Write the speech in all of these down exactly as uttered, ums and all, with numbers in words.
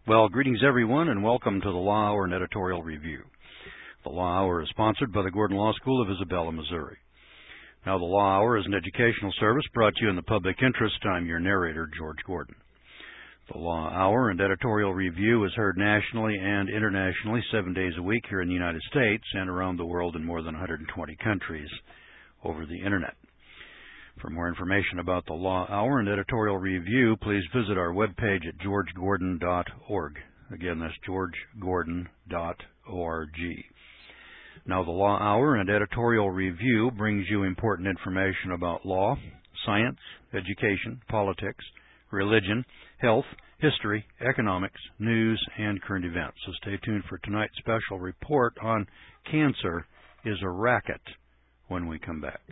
Well, greetings everyone, and welcome to the Law Hour and Editorial Review. The Law Hour is sponsored by the Gordon Law School of Isabella, Missouri. Now, the Law Hour is an educational service brought to you in the public interest. I'm your narrator, George Gordon. The Law Hour and Editorial Review is heard nationally and internationally seven days a week here in the United States and around the world in more than one hundred twenty countries over the Internet. For more information about the Law Hour and Editorial Review, please visit our webpage at george gordon dot org. Again, that's george gordon dot org. Now, the Law Hour and Editorial Review brings you important information about law, science, education, politics, religion, health, history, economics, news, and current events. So stay tuned for tonight's special report on Cancer is a Racket when we come back.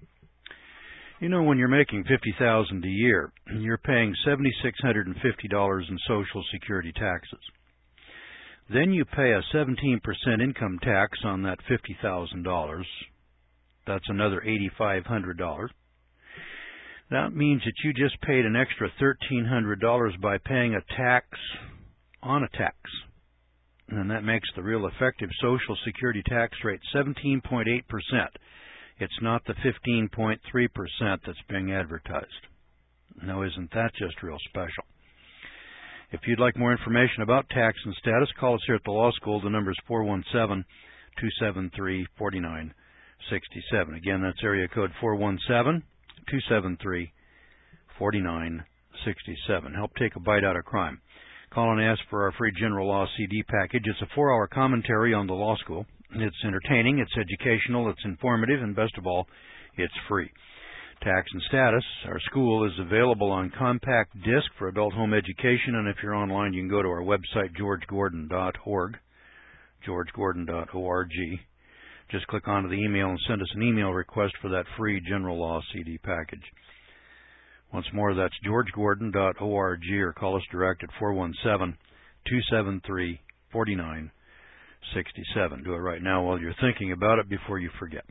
You know, when you're making fifty thousand dollars a year, you're paying seven thousand six hundred fifty dollars in Social Security taxes. Then you pay a seventeen percent income tax on that fifty thousand dollars. That's another eight thousand five hundred dollars. That means that you just paid an extra one thousand three hundred dollars by paying a tax on a tax. And that makes the real effective Social Security tax rate seventeen point eight percent. It's not the fifteen point three percent that's being advertised. Now, isn't that just real special? If you'd like more information about tax and status, call us here at the law school. The number is four one seven, two seven three, four nine six seven. Again, that's area code four one seven, two seven three, four nine six seven. Help take a bite out of crime. Call and ask for our free General Law C D package. It's a four-hour commentary on the law school. It's entertaining, it's educational, it's informative, and best of all, it's free. Tax and Status, our school, is available on compact disc for adult home education, and if you're online, you can go to our website, george gordon dot org, george gordon dot org. Just click onto the email and send us an email request for that free General Law C D package. Once more, that's george gordon dot org, or call us direct at four one seven, two seven three, four nine six seven. Do it right now while you're thinking about it before you forget.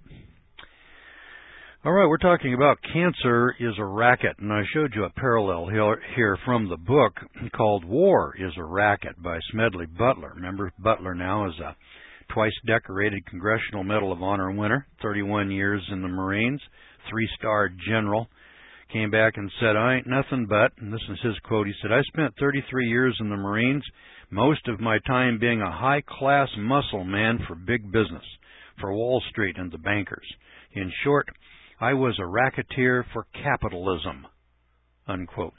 All right, we're talking about Cancer is a Racket, and I showed you a parallel here from the book called War is a Racket by Smedley Butler. Remember, Butler now is a twice-decorated Congressional Medal of Honor winner, thirty-one years in the Marines, three-star general. Came back and said, I ain't nothing but, and this is his quote, he said, I spent thirty-three years in the Marines, most of my time being a high-class muscle man for big business, for Wall Street and the bankers. In short, I was a racketeer for capitalism, unquote.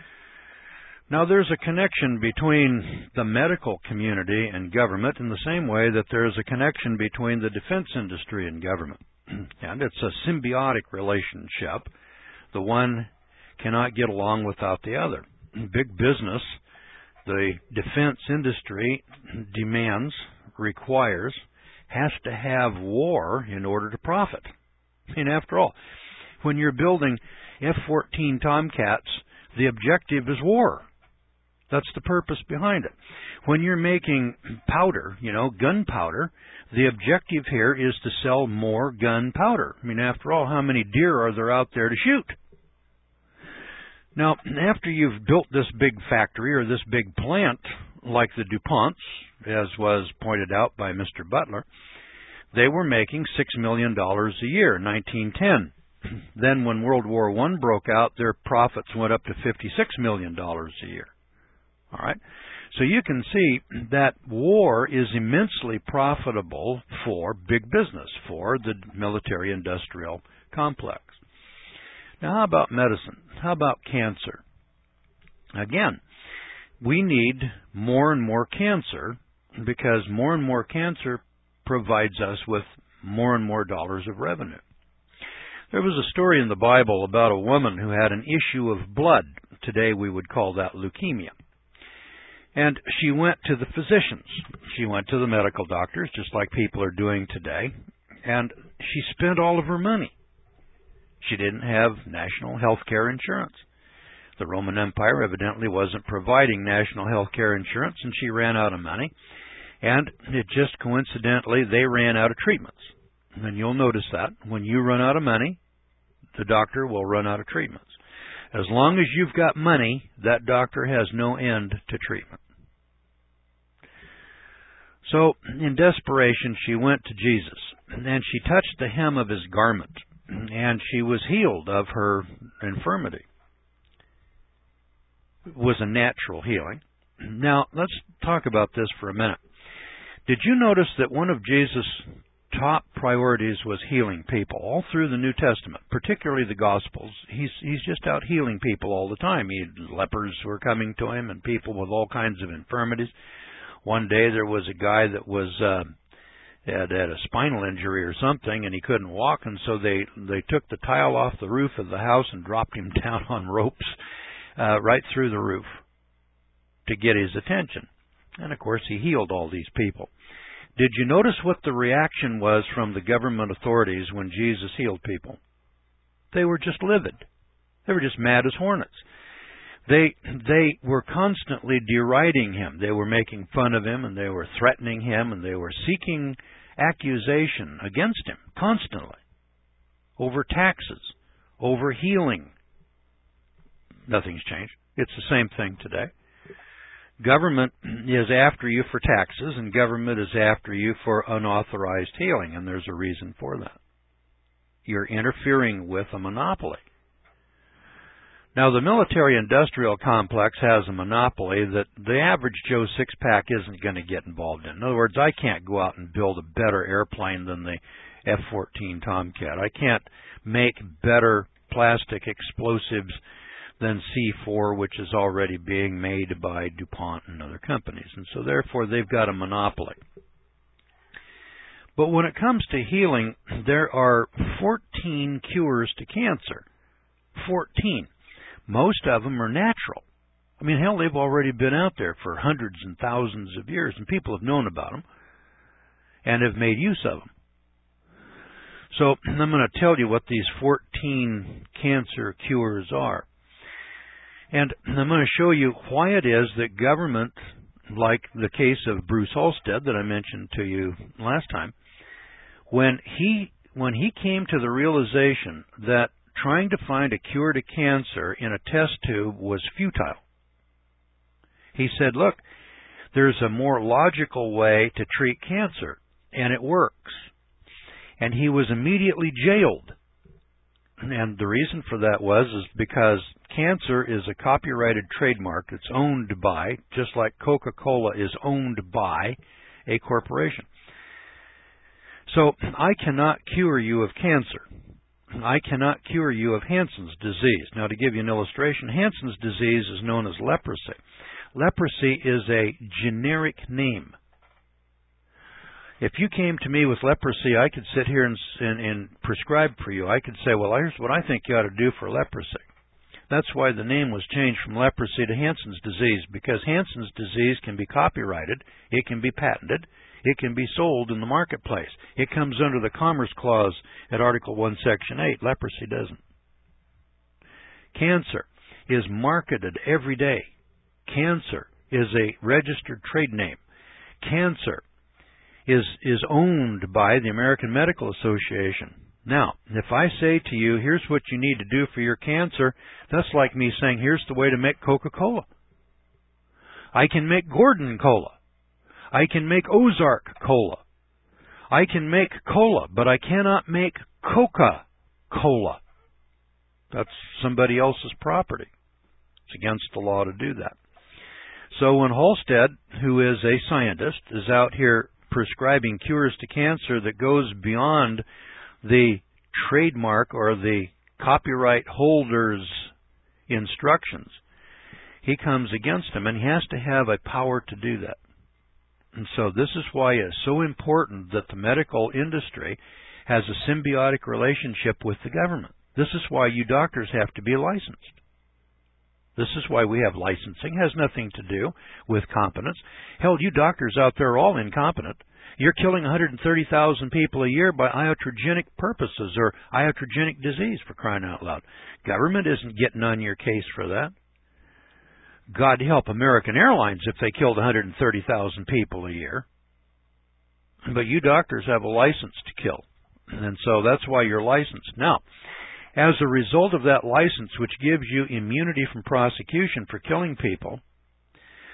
Now, there's a connection between the medical community and government in the same way that there is a connection between the defense industry and government. And it's a symbiotic relationship. The one cannot get along without the other. Big business, the defense industry demands, requires, has to have war in order to profit. And after all, when you're building F fourteen Tomcats, the objective is war. That's the purpose behind it. When you're making powder, you know, gunpowder, the objective here is to sell more gunpowder. I mean, after all, how many deer are there out there to shoot? Now, after you've built this big factory or this big plant, like the DuPonts, as was pointed out by Mister Butler, they were making six million dollars a year in nineteen ten. Then when World War One broke out, their profits went up to fifty-six million dollars a year. All right? So you can see that war is immensely profitable for big business, for the military-industrial complex. Now, how about medicine? How about cancer? Again, we need more and more cancer because more and more cancer provides us with more and more dollars of revenue. There was a story in the Bible about a woman who had an issue of blood. Today we would call that leukemia. And she went to the physicians. She went to the medical doctors, just like people are doing today, and she spent all of her money. She didn't have national health care insurance. The Roman Empire evidently wasn't providing national health care insurance, and she ran out of money. And it just coincidentally, they ran out of treatments. And you'll notice that when you run out of money, the doctor will run out of treatments. As long as you've got money, that doctor has no end to treatment. So, in desperation, she went to Jesus, and she touched the hem of his garment, and she was healed of her infirmity. It was a natural healing. Now, let's talk about this for a minute. Did you notice that one of Jesus' top priorities was healing people all through the New Testament, particularly the Gospels? He's he's just out healing people all the time. He had lepers who were coming to him and people with all kinds of infirmities. One day there was a guy that was uh, had, had a spinal injury or something, and he couldn't walk, and so they they took the tile off the roof of the house and dropped him down on ropes uh, right through the roof to get his attention. And, of course, he healed all these people. Did you notice what the reaction was from the government authorities when Jesus healed people? They were just livid. They were just mad as hornets. They they were constantly deriding him. They were making fun of him, and they were threatening him, and they were seeking accusation against him constantly over taxes, over healing. Nothing's changed. It's the same thing today. Government is after you for taxes, and government is after you for unauthorized healing, and there's a reason for that. You're interfering with a monopoly. Now, the military-industrial complex has a monopoly that the average Joe six-pack isn't going to get involved in. In other words, I can't go out and build a better airplane than the F fourteen Tomcat. I can't make better plastic explosives than C four, which is already being made by DuPont and other companies. And so, therefore, they've got a monopoly. But when it comes to healing, there are fourteen cures to cancer. fourteen. Most of them are natural. I mean, hell, they've already been out there for hundreds and thousands of years, and people have known about them and have made use of them. So I'm going to tell you what these fourteen cancer cures are. And I'm going to show you why it is that government, like the case of Bruce Halstead that I mentioned to you last time, when he when he came to the realization that trying to find a cure to cancer in a test tube was futile, he said, look, there's a more logical way to treat cancer, and it works. And he was immediately jailed. And the reason for that was is because cancer is a copyrighted trademark that's owned by, just like Coca-Cola is owned by, a corporation. So I cannot cure you of cancer. I cannot cure you of Hansen's disease. Now, to give you an illustration, Hansen's disease is known as leprosy. Leprosy is a generic name. If you came to me with leprosy, I could sit here and, and, and prescribe for you. I could say, well, here's what I think you ought to do for leprosy. That's why the name was changed from leprosy to Hansen's disease, because Hansen's disease can be copyrighted, it can be patented, it can be sold in the marketplace. It comes under the Commerce Clause at Article one, Section eight. Leprosy doesn't. Cancer is marketed every day. Cancer is a registered trade name. Cancer is is owned by the American Medical Association. Now, if I say to you, here's what you need to do for your cancer, that's like me saying, here's the way to make Coca-Cola. I can make Gordon Cola. I can make Ozark Cola. I can make cola, but I cannot make Coca-Cola. That's somebody else's property. It's against the law to do that. So when Halstead, who is a scientist, is out here prescribing cures to cancer that goes beyond the trademark or the copyright holder's instructions, he comes against him, and he has to have a power to do that. And so this is why it's so important that the medical industry has a symbiotic relationship with the government. This is why you doctors have to be licensed. This is why we have licensing. It has nothing to do with competence. Hell, you doctors out there are all incompetent. You're killing one hundred thirty thousand people a year by iatrogenic purposes or iatrogenic disease, for crying out loud. Government isn't getting on your case for that. God help American Airlines if they killed one hundred thirty thousand people a year. But you doctors have a license to kill. And so that's why you're licensed. Now, as a result of that license, which gives you immunity from prosecution for killing people,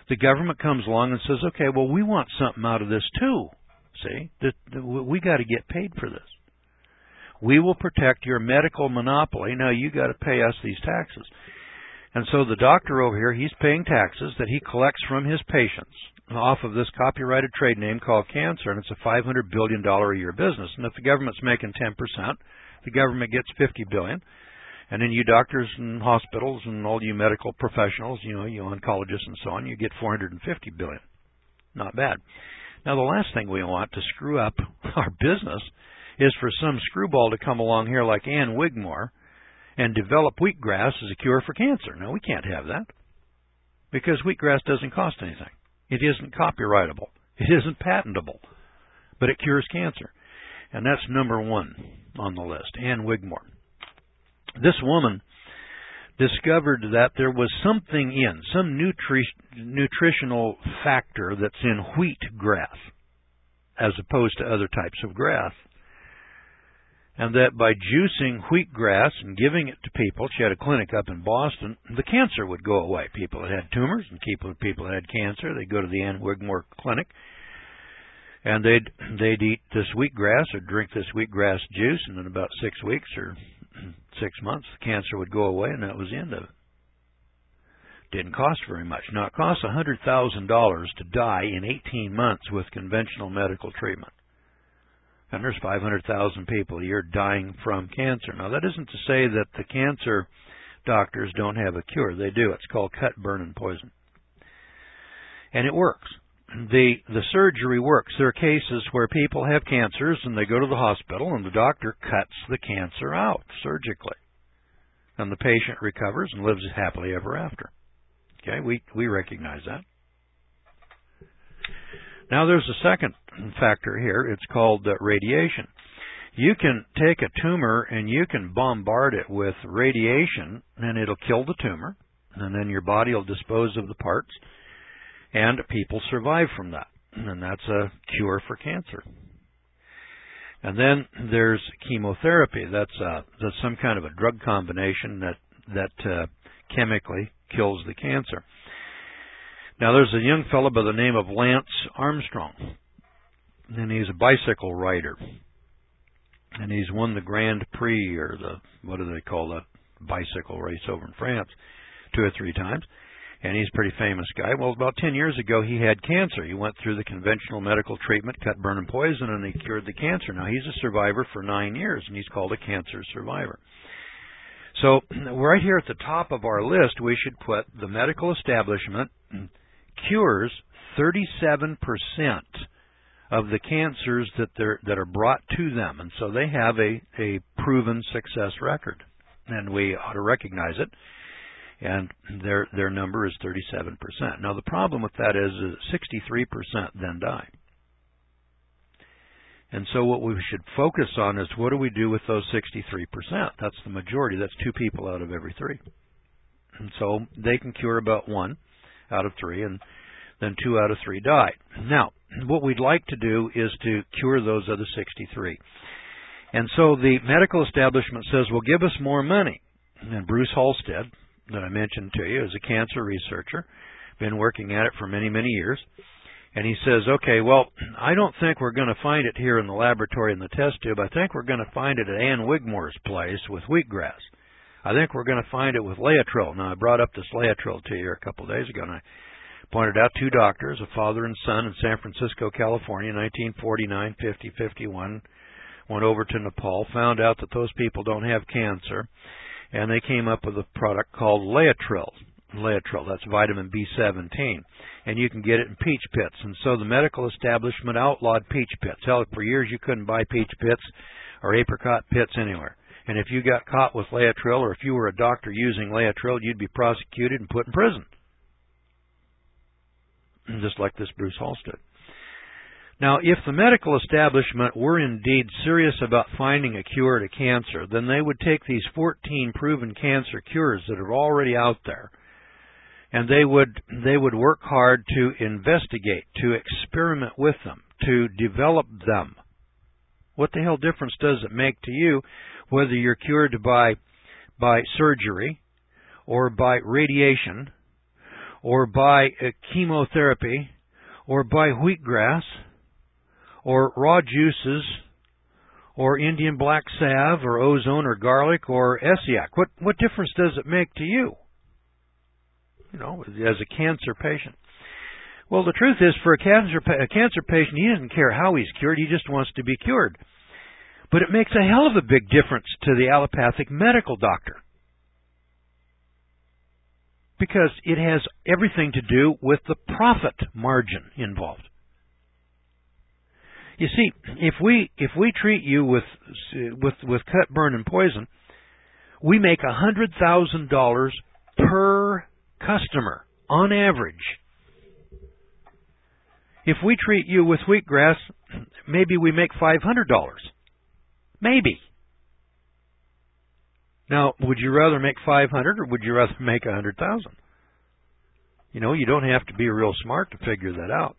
the government comes along and says, okay, well, we want something out of this too. See, that we got to get paid for this. We will protect your medical monopoly. Now you got to pay us these taxes. And so the doctor over here, he's paying taxes that he collects from his patients off of this copyrighted trade name called cancer, and it's a five hundred billion dollars a year business. And if the government's making ten percent, the government gets fifty billion dollars. And then you doctors and hospitals and all you medical professionals, you know, you oncologists and so on, you get four hundred fifty billion dollars. Not bad. Now, the last thing we want to screw up our business is for some screwball to come along here like Ann Wigmore and develop wheatgrass as a cure for cancer. Now, we can't have that because wheatgrass doesn't cost anything. It isn't copyrightable. It isn't patentable, but it cures cancer. And that's number one on the list, Ann Wigmore. This woman discovered that there was something in, some nutri- nutritional factor that's in wheat grass as opposed to other types of grass. And that by juicing wheatgrass and giving it to people, she had a clinic up in Boston, the cancer would go away. People that had tumors and people, people that had cancer, they'd go to the Ann Wigmore clinic, and they'd they'd eat this wheatgrass or drink this wheatgrass juice, and in about six weeks or six months, the cancer would go away, and that was the end of it. Didn't cost very much. Now, it costs one hundred thousand dollars to die in eighteen months with conventional medical treatment. And there's five hundred thousand people a year dying from cancer. Now, that isn't to say that the cancer doctors don't have a cure. They do. It's called cut, burn, and poison. And it works. The the surgery works. There are cases where people have cancers and they go to the hospital and the doctor cuts the cancer out surgically. And the patient recovers and lives happily ever after. Okay, we, we recognize that. Now there's a second factor here. It's called uh, radiation. You can take a tumor and you can bombard it with radiation and it'll kill the tumor, and then your body will dispose of the parts, and people survive from that. And that's a cure for cancer. And then there's chemotherapy. That's, uh, that's some kind of a drug combination that, that uh, chemically kills the cancer. Now, there's a young fellow by the name of Lance Armstrong, and he's a bicycle rider. And he's won the Grand Prix, or the, what do they call that bicycle race over in France, two or three times. And he's a pretty famous guy. Well, about ten years ago, he had cancer. He went through the conventional medical treatment, cut, burn, and poison, and he cured the cancer. Now, he's a survivor for nine years, and he's called a cancer survivor. So, right here at the top of our list, we should put the medical establishment cures thirty-seven percent of the cancers that they're, that are brought to them. And so they have a, a proven success record, and we ought to recognize it. And their their number is thirty-seven percent. Now, the problem with that is that sixty-three percent then die. And so what we should focus on is, what do we do with those sixty-three percent? That's the majority. That's two people out of every three. And so they can cure about one out of three, and then two out of three die. Now, what we'd like to do is to cure those other sixty-three. And so the medical establishment says, well, give us more money. And Bruce Halstead, that I mentioned to you, is a cancer researcher, been working at it for many, many years. And he says, okay, well, I don't think we're going to find it here in the laboratory in the test tube. I think we're going to find it at Ann Wigmore's place with wheatgrass. I think we're going to find it with Laetrile. Now, I brought up this Laetrile to you a couple of days ago, and I pointed out two doctors, a father and son in San Francisco, California, nineteen forty-nine, fifty, fifty-one, went over to Nepal, found out that those people don't have cancer, and they came up with a product called Laetrile. Laetrile, that's vitamin B seventeen, and you can get it in peach pits. And so the medical establishment outlawed peach pits. Hell, for years you couldn't buy peach pits or apricot pits anywhere. And if you got caught with Laetrile, or if you were a doctor using Laetrile, you'd be prosecuted and put in prison. Just like this Bruce Halstead. Now, if the medical establishment were indeed serious about finding a cure to cancer, then they would take these fourteen proven cancer cures that are already out there, and they would they would work hard to investigate, to experiment with them, to develop them. What the hell difference does it make to you whether you're cured by by surgery, or by radiation, or buy uh, chemotherapy, or buy wheatgrass, or raw juices, or Indian black salve, or ozone, or garlic, or Essiac? What what difference does it make to you? You know, as a cancer patient. Well, the truth is, for a cancer a cancer patient, he doesn't care how he's cured; he just wants to be cured. But it makes a hell of a big difference to the allopathic medical doctor, because it has everything to do with the profit margin involved. You see, if we if we treat you with with with cut, burn, and poison, we make a hundred thousand dollars per customer on average. If we treat you with wheatgrass, maybe we make five hundred dollars. Maybe. Now, would you rather make five hundred, or would you rather make a hundred thousand? You know, you don't have to be real smart to figure that out.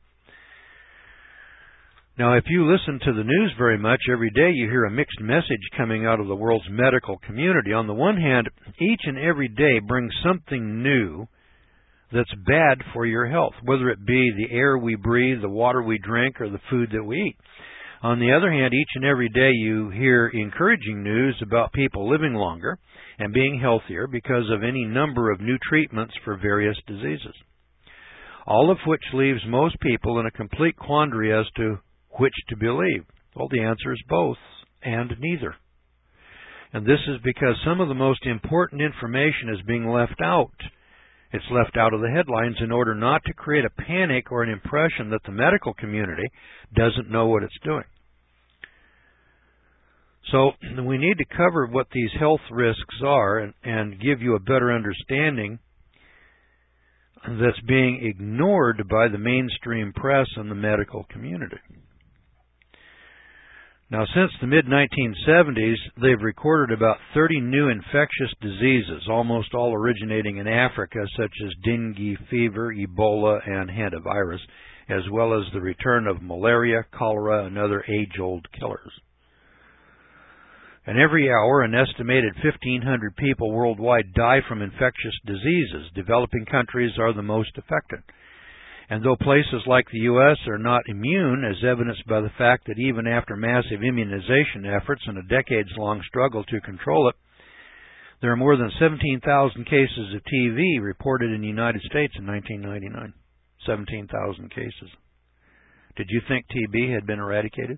Now, if you listen to the news very much, every day you hear a mixed message coming out of the world's medical community. On the one hand, each and every day brings something new that's bad for your health, whether it be the air we breathe, the water we drink, or the food that we eat. On the other hand, each and every day you hear encouraging news about people living longer and being healthier because of any number of new treatments for various diseases. All of which leaves most people in a complete quandary as to which to believe. Well, the answer is both and neither. And this is because some of the most important information is being left out. It's left out of the headlines in order not to create a panic or an impression that the medical community doesn't know what it's doing. So we need to cover what these health risks are and, and give you a better understanding that's being ignored by the mainstream press and the medical community. Now, since the mid nineteen seventies, they've recorded about thirty new infectious diseases, almost all originating in Africa, such as dengue fever, Ebola, and hantavirus, as well as the return of malaria, cholera, and other age-old killers. And every hour, an estimated fifteen hundred people worldwide die from infectious diseases. Developing countries are the most affected. And though places like the U S are not immune, as evidenced by the fact that even after massive immunization efforts and a decades-long struggle to control it, there are more than seventeen thousand cases of T B reported in the United States in nineteen ninety-nine. seventeen thousand cases. Did you think T B had been eradicated?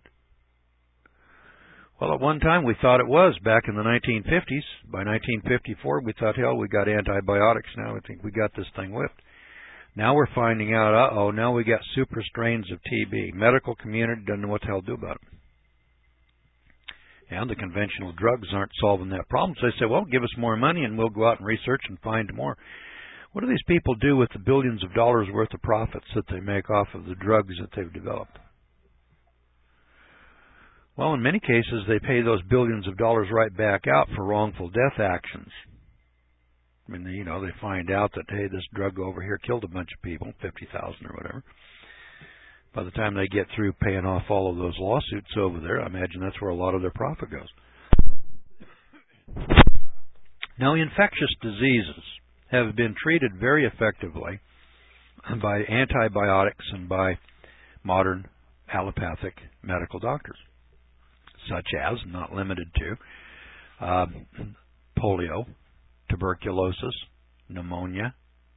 Well, at one time we thought it was, back in the nineteen fifties. By nineteen fifty-four, we thought, hell, we got antibiotics now. I think we got this thing whipped. Now we're finding out, uh-oh, now we got super strains of T B. Medical community doesn't know what the hell to do about it. And the conventional drugs aren't solving that problem. So they say, well, give us more money and we'll go out and research and find more. What do these people do with the billions of dollars worth of profits that they make off of the drugs that they've developed? Well, in many cases, they pay those billions of dollars right back out for wrongful death actions. I mean, you know, they find out that, hey, this drug over here killed a bunch of people, fifty thousand or whatever. By the time they get through paying off all of those lawsuits over there, I imagine that's where a lot of their profit goes. Now, infectious diseases have been treated very effectively by antibiotics and by modern allopathic medical doctors, such as, not limited to, uh, polio, tuberculosis, pneumonia.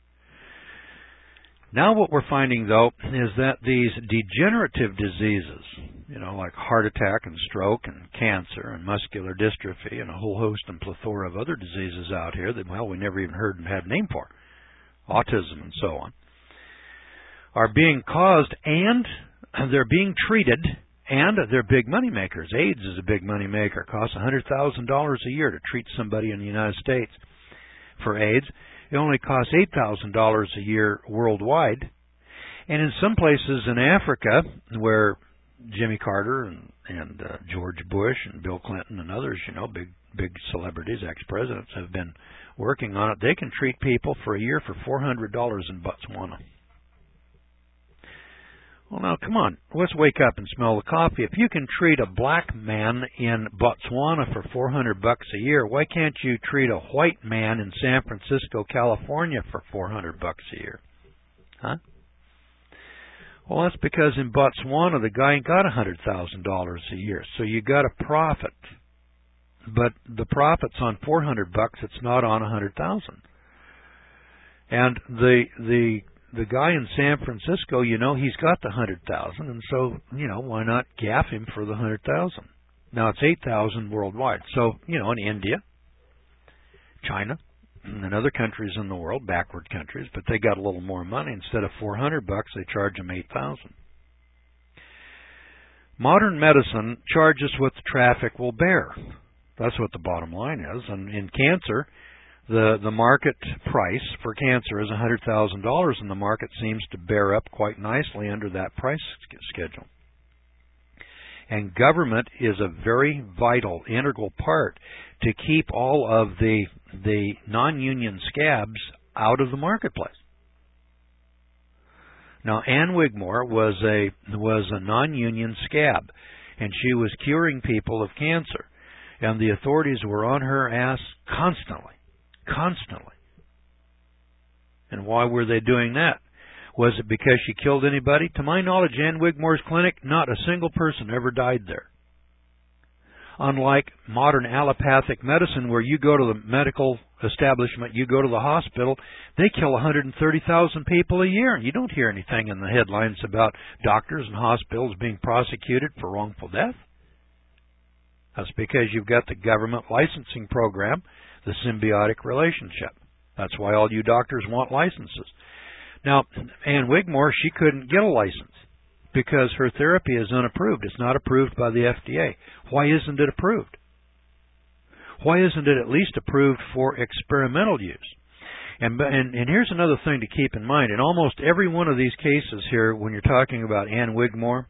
Now what we're finding, though, is that these degenerative diseases, you know, like heart attack and stroke and cancer and muscular dystrophy and a whole host and plethora of other diseases out here that, well, we never even heard and had a name for, autism and so on, are being caused and they're being treated, and they're big money makers. AIDS is a big money maker. It costs one hundred thousand dollars a year to treat somebody in the United States for AIDS. It only costs eight thousand dollars a year worldwide. And in some places in Africa, where Jimmy Carter and, and uh, George Bush and Bill Clinton and others, you know, big big celebrities, ex-presidents, have been working on it, they can treat people for a year for four hundred dollars in Botswana. Well, now, come on. Let's wake up and smell the coffee. If you can treat a black man in Botswana for four hundred bucks a year, why can't you treat a white man in San Francisco, California for four hundred bucks a year? Huh? Well, that's because in Botswana, the guy ain't got one hundred thousand dollars a year, so you got a profit. But the profit's on four hundred bucks, it's not on one hundred thousand. And the the the guy in San Francisco, you know, he's got the one hundred thousand, and so, you know, why not gaff him for the one hundred thousand? Now it's eight thousand worldwide. So, you know, in India, China, and other countries in the world, backward countries, but they got a little more money. Instead of four hundred bucks, they charge them eight thousand. Modern medicine charges what the traffic will bear. That's what the bottom line is. And in cancer, the the market price for cancer is one hundred thousand dollars, and the market seems to bear up quite nicely under that price schedule. And government is a very vital, integral part to keep all of the the non-union scabs out of the marketplace. Now, Ann Wigmore was a was a non-union scab, and she was curing people of cancer, and the authorities were on her ass constantly, constantly. And why were they doing that? Was it because she killed anybody? To my knowledge, Ann Wigmore's clinic, not a single person ever died there. Unlike modern allopathic medicine, where you go to the medical establishment, you go to the hospital, they kill one hundred thirty thousand people a year. You don't hear anything in the headlines about doctors and hospitals being prosecuted for wrongful death. That's because you've got the government licensing program, the symbiotic relationship. That's why all you doctors want licenses. Now, Ann Wigmore, she couldn't get a license because her therapy is unapproved. It's not approved by the F D A. Why isn't it approved? Why isn't it at least approved for experimental use? And, and, and here's another thing to keep in mind. In almost every one of these cases here, when you're talking about Ann Wigmore,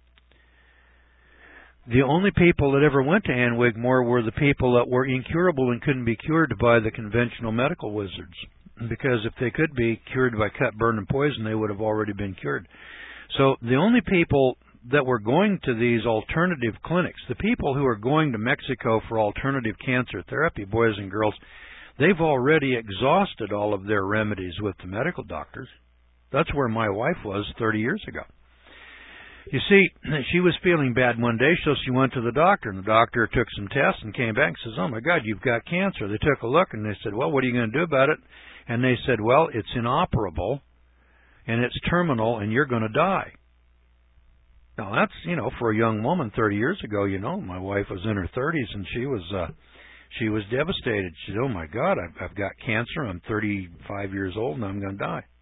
the only people that ever went to Ann Wigmore were the people that were incurable and couldn't be cured by the conventional medical wizards. Because if they could be cured by cut, burn, and poison, they would have already been cured. So the only people that were going to these alternative clinics, the people who are going to Mexico for alternative cancer therapy, boys and girls, they've already exhausted all of their remedies with the medical doctors. That's where my wife was thirty years ago. You see, she was feeling bad one day, so she went to the doctor, and the doctor took some tests and came back and says, "Oh, my God, you've got cancer." They took a look, and they said, "Well, what are you going to do about it?" And they said, "Well, it's inoperable, and it's terminal, and you're going to die." Now, that's, you know, for a young woman thirty years ago, you know, my wife was in her thirties, and she was uh, she was devastated. She said, "Oh, my God, I've, I've got cancer. I'm thirty-five years old, and I'm going to die."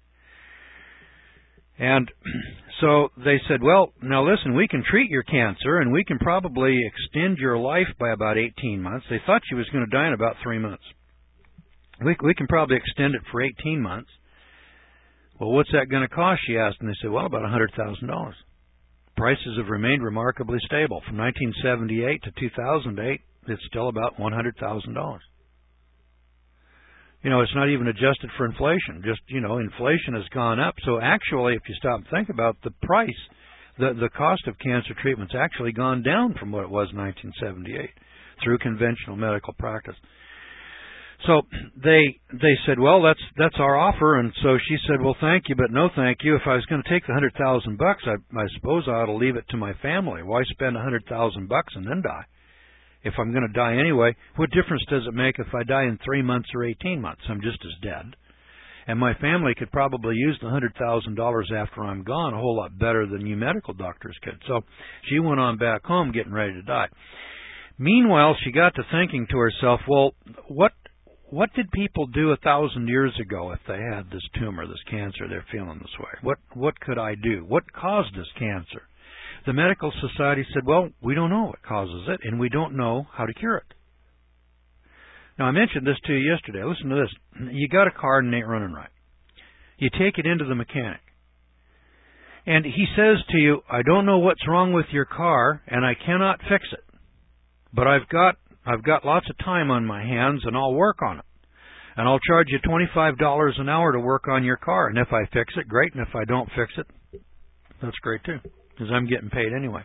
And so they said, "Well, now listen, we can treat your cancer, and we can probably extend your life by about eighteen months. They thought she was going to die in about three months. We, we can probably extend it for eighteen months. Well, what's that going to cost?" she asked. And they said, "Well, about one hundred thousand dollars. Prices have remained remarkably stable. From nineteen seventy-eight to two thousand eight, it's still about one hundred thousand dollars. You know, it's not even adjusted for inflation. Just, you know, inflation has gone up. So actually, if you stop and think about the price, the, the cost of cancer treatment's actually gone down from what it was in nineteen seventy-eight through conventional medical practice. So they they said, "Well, that's that's our offer." And so she said, "Well, thank you, but no thank you. If I was going to take the hundred thousand bucks, I, I suppose I ought to leave it to my family. Why spend a hundred thousand bucks and then die? If I'm going to die anyway, what difference does it make if I die in three months or eighteen months? I'm just as dead. And my family could probably use the hundred thousand dollars after I'm gone a whole lot better than you medical doctors could." So she went on back home getting ready to die. Meanwhile, she got to thinking to herself, well, what What did people do a thousand years ago if they had this tumor, this cancer, they're feeling this way? What what could I do? What caused this cancer? The medical society said, well, we don't know what causes it, and we don't know how to cure it. Now, I mentioned this to you yesterday. Listen to this. You got a car and it ain't running right. You take it into the mechanic. And he says to you, "I don't know what's wrong with your car, and I cannot fix it. But I've got I've got lots of time on my hands, and I'll work on it. And I'll charge you twenty-five dollars an hour to work on your car. And if I fix it, great. And if I don't fix it, that's great too, because I'm getting paid anyway."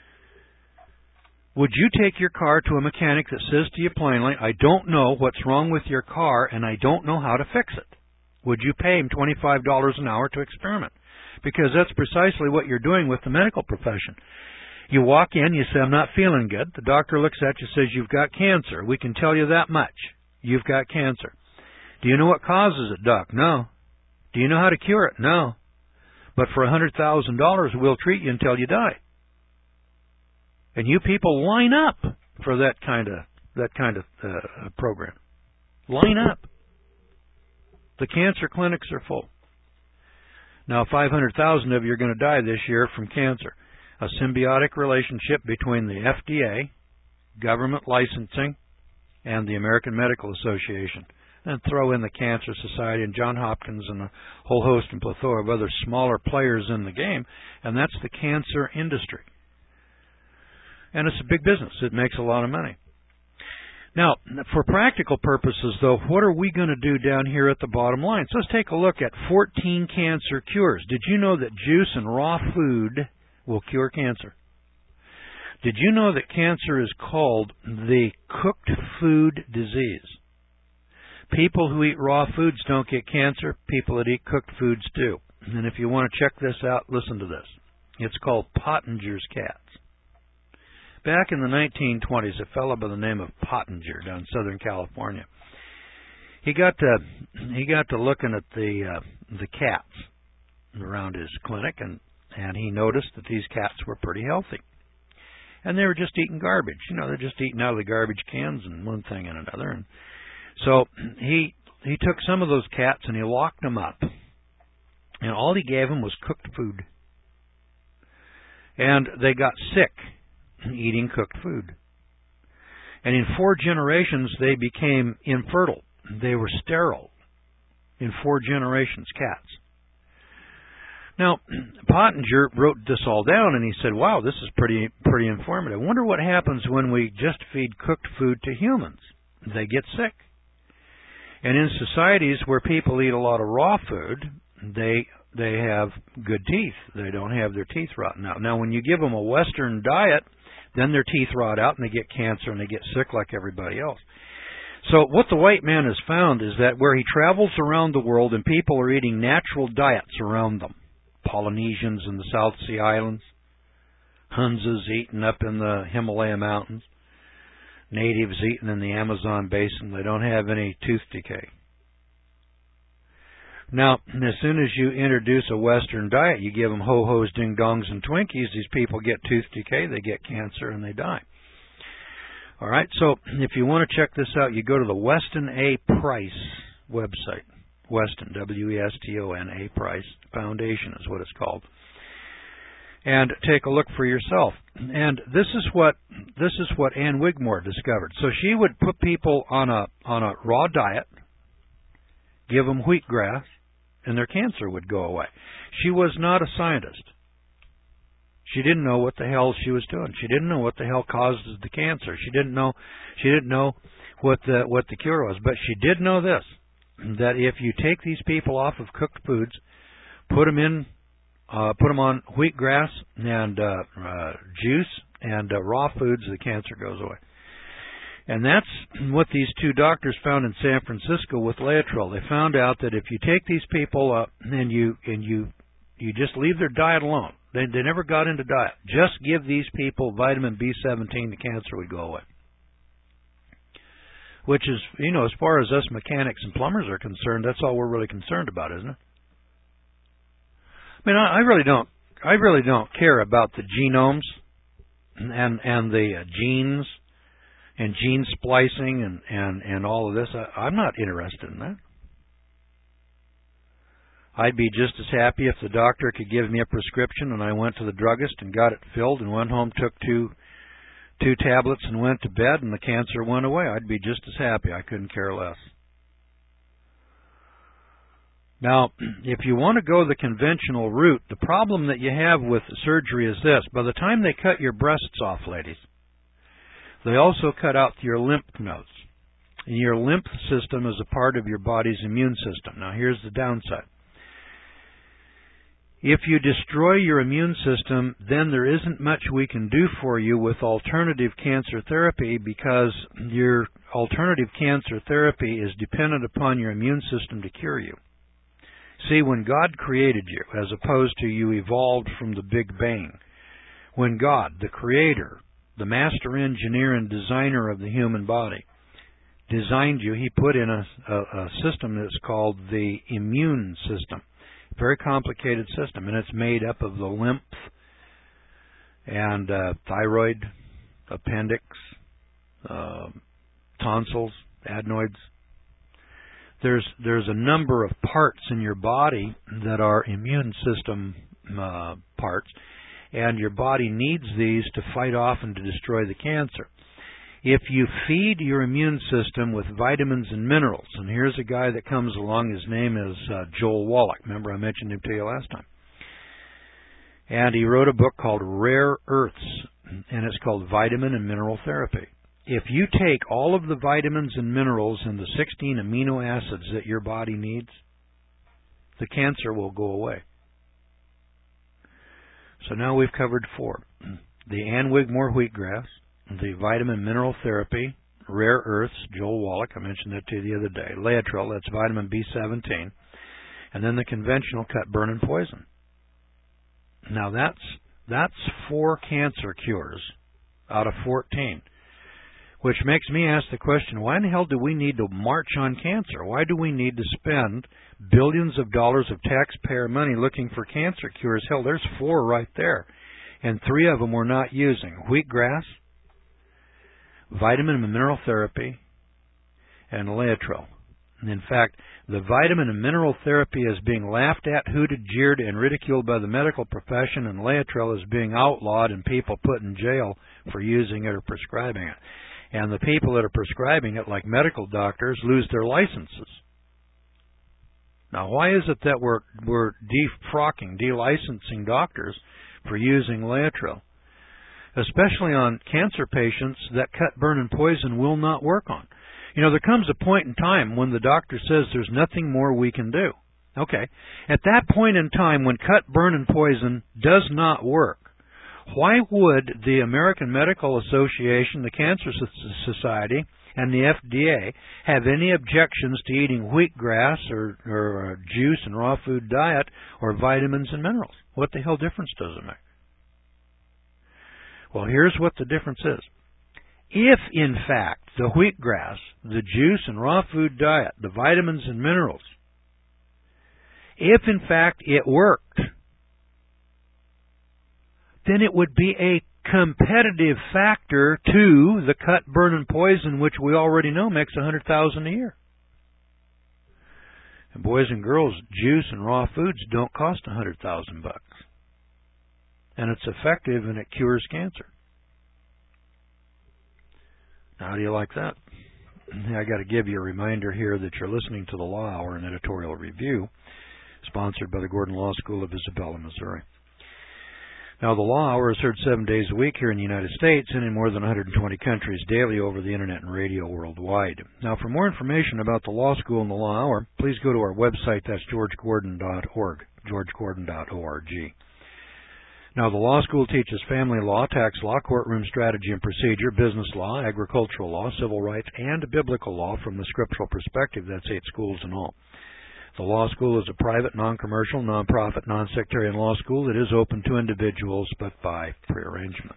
Would you take your car to a mechanic that says to you plainly, "I don't know what's wrong with your car, and I don't know how to fix it. Would you pay him twenty-five dollars an hour to experiment? Because that's precisely what you're doing with the medical profession. You walk in, you say, I'm not feeling good. The doctor looks at you and says, you've got cancer. We can tell you that much. You've got cancer. Do you know what causes it, Doc? No. Do you know how to cure it? No. But for one hundred thousand dollars, we'll treat you until you die. And you people line up for that kind of that kind of uh, program. Line up. The cancer clinics are full. Now, five hundred thousand of you are going to die this year from cancer. A symbiotic relationship between the F D A, government licensing, and the American Medical Association. And throw in the Cancer Society and Johns Hopkins and a whole host and plethora of other smaller players in the game, and that's the cancer industry. And it's a big business. It makes a lot of money. Now, for practical purposes, though, what are we going to do down here at the bottom line? So let's take a look at fourteen cancer cures. Did you know that juice and raw food will cure cancer? Did you know that cancer is called the cooked food disease? People who eat raw foods don't get cancer. People that eat cooked foods do. And if you want to check this out, listen to this. It's called Pottinger's cats. Back in the nineteen twenties, a fellow by the name of Pottinger down in Southern California, he got to he got to looking at the uh, the cats around his clinic, and and he noticed that these cats were pretty healthy, and they were just eating garbage. You know, they're just eating out of the garbage cans and one thing and another. And so he he took some of those cats and he locked them up, and all he gave them was cooked food, and they got sick eating cooked food. And in four generations, they became infertile. They were sterile in four generations, cats. Now, Pottinger wrote this all down, and he said, wow, this is pretty pretty informative. I wonder what happens when we just feed cooked food to humans. They get sick. And in societies where people eat a lot of raw food, they they have good teeth. They don't have their teeth rotten out. Now, when you give them a Western diet, then their teeth rot out and they get cancer and they get sick like everybody else. So what the white man has found is that where he travels around the world and people are eating natural diets around them, Polynesians in the South Sea Islands, Hunzas eating up in the Himalaya Mountains, natives eating in the Amazon basin, they don't have any tooth decay. Now, as soon as you introduce a Western diet, you give them ho-hos, ding-dongs, and Twinkies, these people get tooth decay, they get cancer, and they die. All right, so if you want to check this out, you go to the Weston A. Price website. Weston, W E S T O N, A. Price Foundation is what it's called. And take a look for yourself. And this is what this is what Ann Wigmore discovered. So she would put people on a on a raw diet, give them wheatgrass, and their cancer would go away. She was not a scientist. She didn't know what the hell she was doing. She didn't know what the hell causes the cancer. She didn't know she didn't know what the what the cure was. But she did know this, that if you take these people off of cooked foods, put them in uh, put them on wheatgrass and uh, uh, juice and uh, raw foods, the cancer goes away. And that's what these two doctors found in San Francisco with Laetrile. They found out that if you take these people up and you and you you just leave their diet alone, they they never got into diet. Just give these people vitamin B seventeen, the cancer would go away. Which is, you know, as far as us mechanics and plumbers are concerned, that's all we're really concerned about, isn't it? I mean, I, I really don't. I really don't care about the genomes and and the uh, genes and gene splicing and, and, and all of this. I, I'm not interested in that. I'd be just as happy if the doctor could give me a prescription and I went to the druggist and got it filled and went home, took two two tablets and went to bed and the cancer went away. I'd be just as happy. I couldn't care less. Now, if you want to go the conventional route, the problem that you have with surgery is this. By the time they cut your breasts off, ladies, they also cut out your lymph nodes. And your lymph system is a part of your body's immune system. Now, here's the downside. If you destroy your immune system, then there isn't much we can do for you with alternative cancer therapy, because your alternative cancer therapy is dependent upon your immune system to cure you. See, when God created you, as opposed to you evolved from the Big Bang, when God, the Creator, the master engineer and designer of the human body, designed you, He put in a, a, a system that's called the immune system. Very complicated system, and it's made up of the lymph and uh, thyroid, appendix, uh, tonsils, adenoids. There's there's a number of parts in your body that are immune system uh, parts, and your body needs these to fight off and to destroy the cancer. If you feed your immune system with vitamins and minerals, and here's a guy that comes along, his name is uh, Joel Wallach. Remember I mentioned him to you last time. And he wrote a book called Rare Earths, and it's called Vitamin and Mineral Therapy. If you take all of the vitamins and minerals and the sixteen amino acids that your body needs, the cancer will go away. So now we've covered four. The Ann Wigmore wheatgrass, the vitamin mineral therapy, Rare Earths, Joel Wallach, I mentioned that to you the other day, Laetrile, that's vitamin B seventeen, and then the conventional cut, burn, and poison. Now that's that's four cancer cures out of fourteen, which makes me ask the question, why in the hell do we need to march on cancer? Why do we need to spend billions of dollars of taxpayer money looking for cancer cures? Hell, there's four right there, and three of them we're not using. Wheatgrass, vitamin and mineral therapy, and Laetrile. And in fact, the vitamin and mineral therapy is being laughed at, hooted, jeered, and ridiculed by the medical profession, and Laetrile is being outlawed and people put in jail for using it or prescribing it. And the people that are prescribing it, like medical doctors, lose their licenses. Now, why is it that we're we're defrocking, delicensing doctors for using Laetrile? Especially on cancer patients that cut, burn, and poison will not work on. You know, there comes a point in time when the doctor says there's nothing more we can do. Okay. At that point in time when cut, burn, and poison does not work, why would the American Medical Association, the Cancer Society, and the F D A have any objections to eating wheatgrass or, or juice and raw food diet or vitamins and minerals? What the hell difference does it make? Well, here's what the difference is. If, in fact, the wheatgrass, the juice and raw food diet, the vitamins and minerals, if, in fact, it worked, then it would be a competitive factor to the cut, burn, and poison, which we already know makes one hundred thousand dollars a year. And boys and girls, juice and raw foods don't cost one hundred thousand bucks. And it's effective and it cures cancer. How do you like that? I got to give you a reminder here that you're listening to the Law Hour, an editorial review, sponsored by the Gordon Law School of Isabella, Missouri. Now, the Law Hour is heard seven days a week here in the United States and in more than one hundred twenty countries daily over the Internet and radio worldwide. Now, for more information about the Law School and the Law Hour, please go to our website. That's george gordon dot org, george gordon dot org. Now, the law school teaches family law, tax law, courtroom strategy and procedure, business law, agricultural law, civil rights, and biblical law from the scriptural perspective. That's eight schools in all. The law school is a private, non-commercial, non-profit, non-sectarian law school that is open to individuals, but by prearrangement.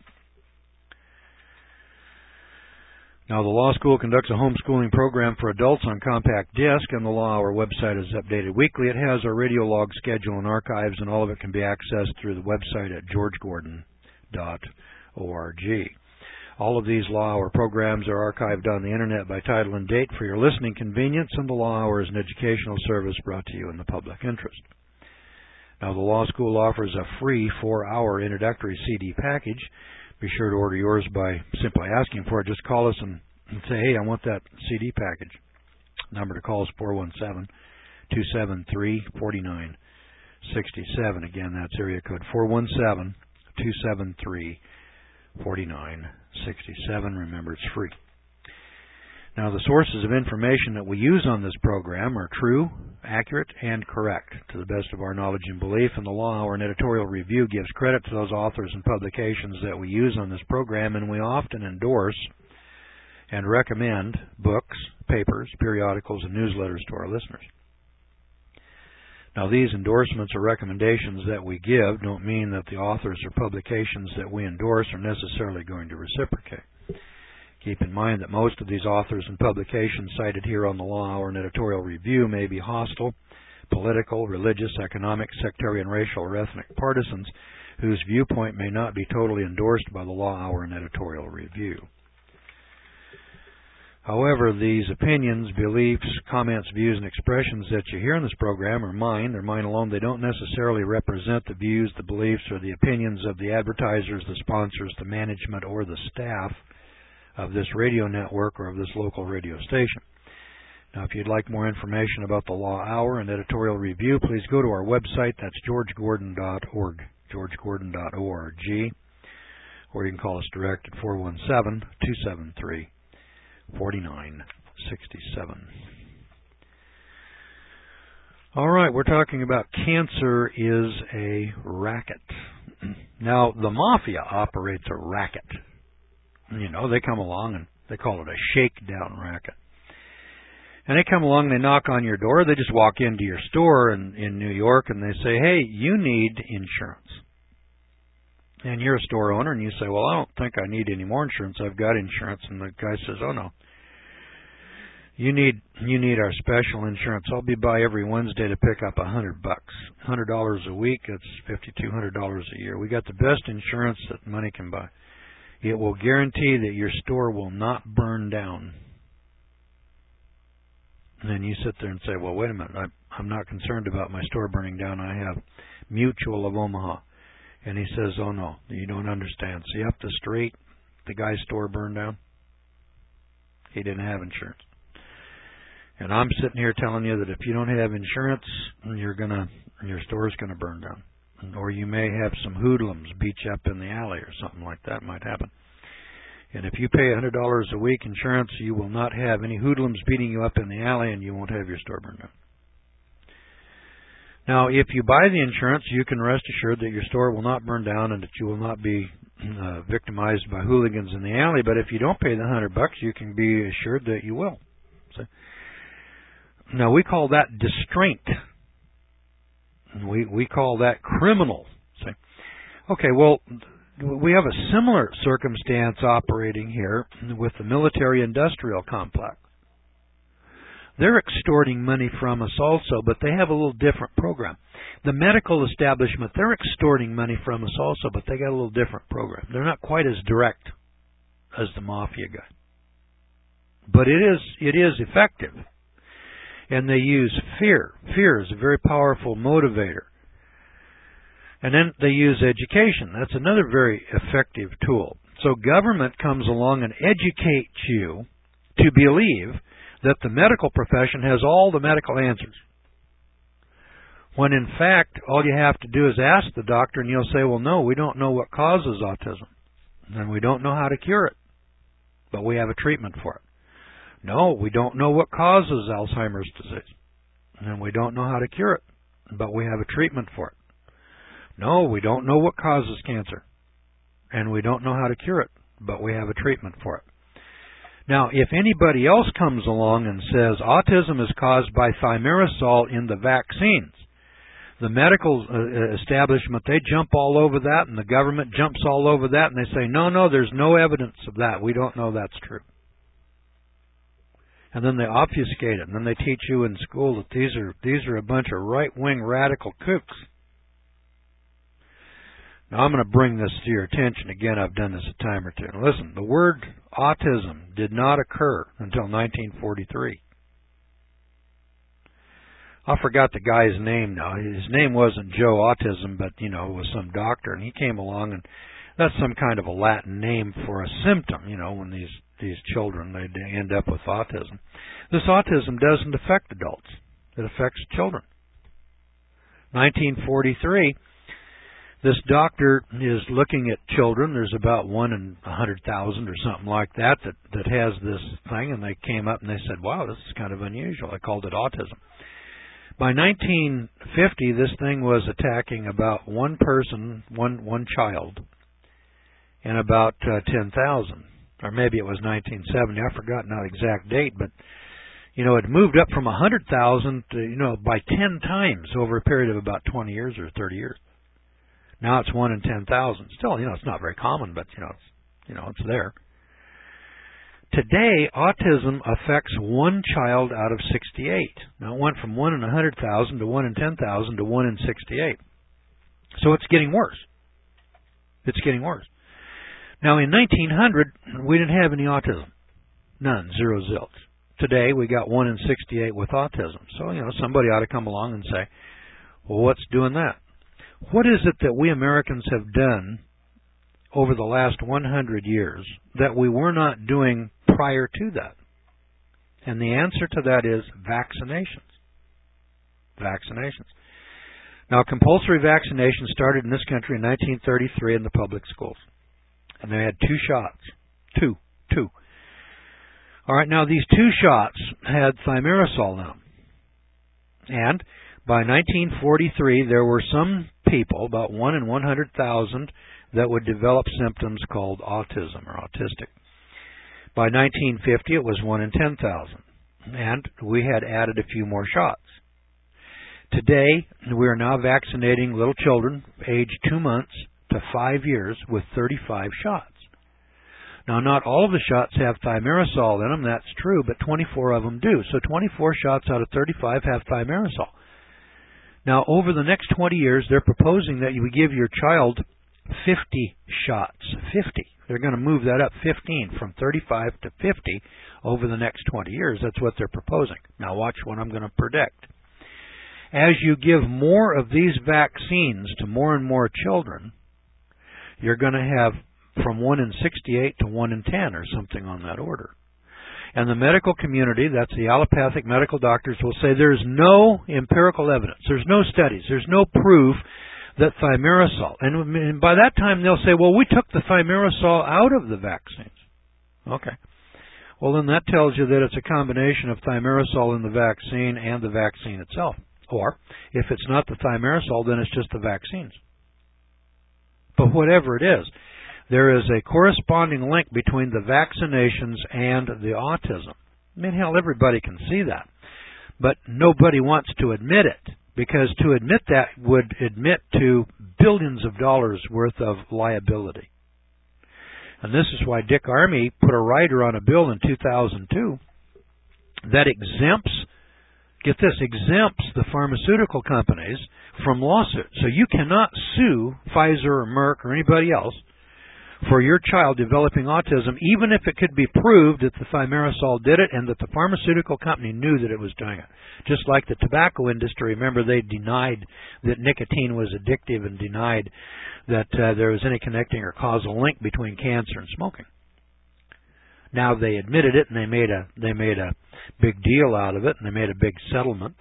Now, the law school conducts a homeschooling program for adults on compact disc, and the Law Hour website is updated weekly. It has our radio log schedule and archives, and all of it can be accessed through the website at george gordon dot org. All of these Law Hour programs are archived on the Internet by title and date for your listening convenience, and the Law Hour is an educational service brought to you in the public interest. Now, the law school offers a free four-hour introductory C D package. Be sure to order yours by simply asking for it. Just call us and, and say, hey, I want that C D package. Number to call is four one seven, two seven three, four nine six seven. Again, that's area code four one seven, two seven three, four nine six seven. Remember, it's free. Now, the sources of information that we use on this program are true, accurate, and correct to the best of our knowledge and belief, and the Law Hour and editorial review gives credit to those authors and publications that we use on this program, and we often endorse and recommend books, papers, periodicals, and newsletters to our listeners. Now, these endorsements or recommendations that we give don't mean that the authors or publications that we endorse are necessarily going to reciprocate. Keep in mind that most of these authors and publications cited here on the Law Hour and Editorial Review may be hostile, political, religious, economic, sectarian, racial, or ethnic partisans whose viewpoint may not be totally endorsed by the Law Hour and Editorial Review. However, these opinions, beliefs, comments, views, and expressions that you hear in this program are mine. They're mine alone. They don't necessarily represent the views, the beliefs, or the opinions of the advertisers, the sponsors, the management, or the staff of this radio network or of this local radio station. Now, if you'd like more information about the Law Hour and Editorial Review, please go to our website. That's george gordon dot org, george gordon dot org, or you can call us direct at four one seven, two seven three, four nine six seven. All right, we're talking about cancer is a racket. Now, the mafia operates a racket. You know, they come along and they call it a shakedown racket. And they come along, they knock on your door, they just walk into your store in, in New York and they say, hey, you need insurance. And you're a store owner and you say, well, I don't think I need any more insurance. I've got insurance. And the guy says, oh, no. You need you need our special insurance. I'll be by every Wednesday to pick up a hundred bucks. A hundred dollars a week, that's fifty-two hundred dollars a year. We got the best insurance that money can buy. It will guarantee that your store will not burn down. And then you sit there and say, well, wait a minute. I, I'm not concerned about my store burning down. I have Mutual of Omaha. And he says, oh, no, you don't understand. See, up the street, the guy's store burned down. He didn't have insurance. And I'm sitting here telling you that if you don't have insurance, you're gonna, your store's going to burn down. Or you may have some hoodlums beat you up in the alley or something like that might happen. And if you pay one hundred dollars a week insurance, you will not have any hoodlums beating you up in the alley and you won't have your store burned down. Now, if you buy the insurance, you can rest assured that your store will not burn down and that you will not be uh, victimized by hooligans in the alley. But if you don't pay the hundred bucks, you can be assured that you will. So, now, we call that distraint. We we call that criminal. See? Okay, well, we have a similar circumstance operating here with the military-industrial complex. They're extorting money from us also, but they have a little different program. The medical establishment, they're extorting money from us also, but they got a little different program. They're not quite as direct as the mafia guy. But it is it is effective. And they use fear. Fear is a very powerful motivator. And then they use education. That's another very effective tool. So government comes along and educates you to believe that the medical profession has all the medical answers. When in fact, all you have to do is ask the doctor and you'll say, well, no, we don't know what causes autism. And we don't know how to cure it. But we have a treatment for it. No, we don't know what causes Alzheimer's disease. And we don't know how to cure it. But we have a treatment for it. No, we don't know what causes cancer. And we don't know how to cure it. But we have a treatment for it. Now, if anybody else comes along and says autism is caused by thimerosal in the vaccines, the medical uh, establishment, they jump all over that, and the government jumps all over that, and they say, no, no, there's no evidence of that. We don't know that's true. And then they obfuscate it, and then they teach you in school that these are these are a bunch of right-wing radical kooks. Now, I'm going to bring this to your attention. Again, I've done this a time or two. Now, listen, the word autism did not occur until nineteen forty-three. I forgot the guy's name now. His name wasn't Joe Autism, but, you know, it was some doctor, and he came along, and that's some kind of a Latin name for a symptom, you know, when these, these children, they end up with autism. This autism doesn't affect adults. It affects children. nineteen forty-three, this doctor is looking at children. There's about one in a hundred thousand or something like that, that that has this thing, and they came up and they said, wow, this is kind of unusual. They called it autism. By nineteen fifty, this thing was attacking about one person, one one child, in about uh, ten thousand. Or maybe it was nineteen seventy. I've forgotten that exact date, but You know, it moved up from one hundred thousand to, you know, by ten times over a period of about twenty years or thirty years. Now it's one in ten thousand. Still, you know, it's not very common, but, you know, it's, you know, it's there. Today, autism affects one child out of sixty-eight. Now, it went from one in one hundred thousand to one in ten thousand to one in sixty-eight. So it's getting worse. It's getting worse. Now, in nineteen hundred, we didn't have any autism. None. Zero zilch. Today, we got one in sixty-eight with autism. So, you know, somebody ought to come along and say, well, what's doing that? What is it that we Americans have done over the last one hundred years that we were not doing prior to that? And the answer to that is vaccinations. Vaccinations. Now, compulsory vaccination started in this country in nineteen thirty-three in the public schools. And they had two shots. Two. Two. All right, now these two shots had thimerosal in them. And by nineteen forty-three, there were some people, about one in one hundred thousand, that would develop symptoms called autism or autistic. By nineteen fifty, it was one in ten thousand, and we had added a few more shots. Today, we are now vaccinating little children aged two months to five years with thirty-five shots. Now, not all of the shots have thimerosal in them, that's true, but twenty-four of them do. So twenty-four shots out of thirty-five have thimerosal. Now, over the next twenty years, they're proposing that you give your child fifty shots. fifty. They're going to move that up fifteen, from thirty-five to fifty over the next twenty years. That's what they're proposing. Now, watch what I'm going to predict. As you give more of these vaccines to more and more children, you're going to have from one in sixty-eight to one in ten or something on that order. And the medical community, that's the allopathic medical doctors, will say there's no empirical evidence, there's no studies, there's no proof that thimerosal, and by that time they'll say, well, we took the thimerosal out of the vaccines. Okay. Well, then that tells you that it's a combination of thimerosal in the vaccine and the vaccine itself. Or, if it's not the thimerosal, then it's just the vaccines. But whatever it is, there is a corresponding link between the vaccinations and the autism. I mean, hell, everybody can see that. But nobody wants to admit it, because to admit that would admit to billions of dollars worth of liability. And this is why Dick Armey put a rider on a bill in two thousand two that exempts, get this, exempts the pharmaceutical companies from lawsuits. So you cannot sue Pfizer or Merck or anybody else for your child developing autism, even if it could be proved that the thimerosal did it and that the pharmaceutical company knew that it was doing it. Just like the tobacco industry, remember, they denied that nicotine was addictive and denied that uh, there was any connecting or causal link between cancer and smoking. Now they admitted it, and they made a they made a big deal out of it, and they made a big settlement.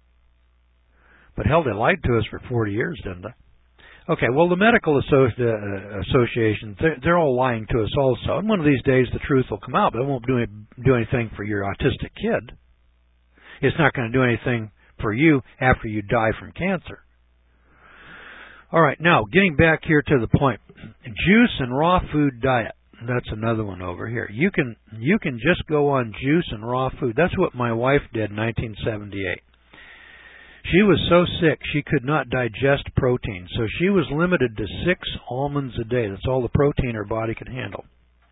But hell, they lied to us for forty years, didn't they? Okay, well, the medical associ uh, associations, they're, they're all lying to us also. And one of these days the truth will come out, but it won't do, any, do anything for your autistic kid. It's not going to do anything for you after you die from cancer. All right, now, getting back here to the point. Juice and raw food diet. That's another one over here. You can, you can just go on juice and raw food. That's what my wife did in nineteen seventy-eight. She was so sick she could not digest protein, so she was limited to six almonds a day. That's all the protein her body could handle.